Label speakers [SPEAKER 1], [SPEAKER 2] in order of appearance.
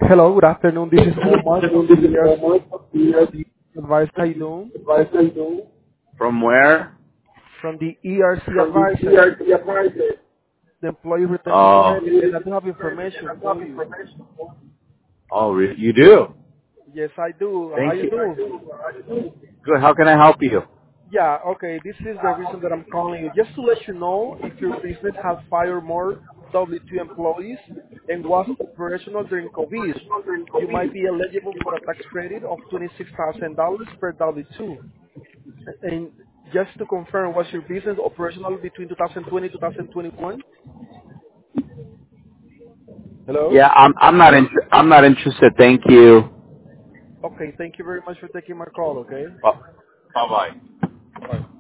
[SPEAKER 1] Hello, good afternoon. This is Omar from the ERC Advice. How you doing?
[SPEAKER 2] From where?
[SPEAKER 1] From the ERC Advisor, the Employee Retention
[SPEAKER 2] Oh,
[SPEAKER 1] Credit, and I do have information for you.
[SPEAKER 2] you do?
[SPEAKER 1] Yes, I do. How
[SPEAKER 2] Thank
[SPEAKER 1] you
[SPEAKER 2] you.
[SPEAKER 1] doing?
[SPEAKER 2] Good. How can I help you?
[SPEAKER 1] Yeah, okay. This is the reason that I'm calling you. Just to let you know, if your business has fired more W-2 employees and was operational during COVID, you might be eligible for a tax credit of $26,000 per W-2. And just to confirm, was your business operational between 2020 and 2021? Hello?
[SPEAKER 2] Yeah, I'm not interested. Thank you.
[SPEAKER 1] Okay, thank you very much for taking my call, okay?
[SPEAKER 2] Bye bye.
[SPEAKER 1] Bye.